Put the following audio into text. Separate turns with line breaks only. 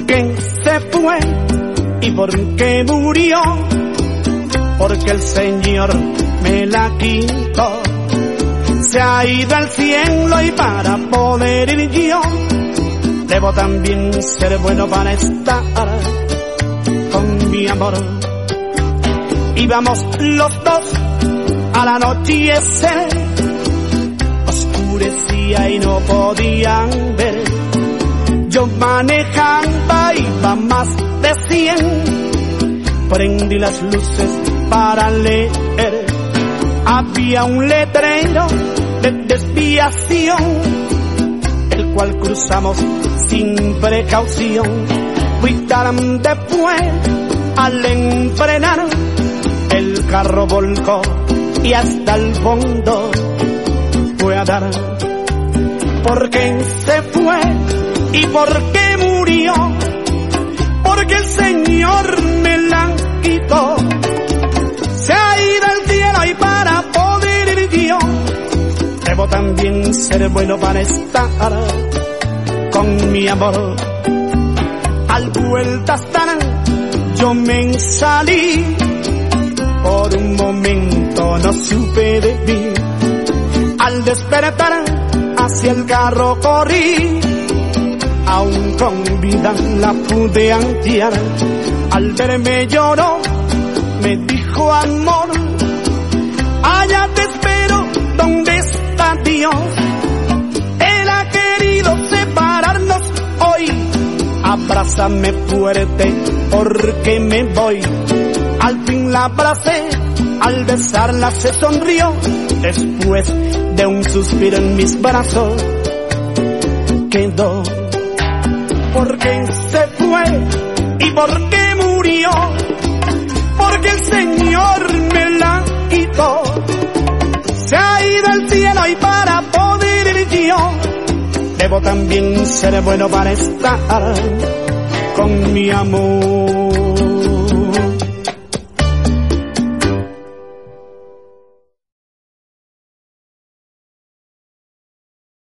¿Por qué se fue y por qué murió? Porque el Señor me la quitó. Se ha ido al cielo y para poder ir yo debo también ser bueno para estar con mi amor. Íbamos los dos al anochecer, oscurecía y no podían ver. Yo manejaba, iba más de 100, prendí las luces para leer. Había un letrero de desviación, el cual cruzamos sin precaución. Fui tan después al enfrenar, el carro volcó y hasta el fondo fue a dar. ¿Por qué se fue y por qué murió? Porque el Señor me la quitó. Se ha ido al cielo y para poder ir yo debo también ser bueno para estar con mi amor. Al vueltas dar yo me salí, por un momento no supe de mí. Al despertar hacia el carro corrí, aún con vida la pude hallar. Al verme lloró, me dijo amor, allá te espero, ¿dónde está Dios? Él ha querido separarnos hoy, abrázame fuerte porque me voy. Al fin la abracé, al besarla se sonrió, después de un suspiro en mis brazos quedó. ¿Por qué se fue y por qué murió? Porque el Señor me la quitó. Se ha ido al cielo y para poder ir yo debo también ser bueno para estar con mi amor.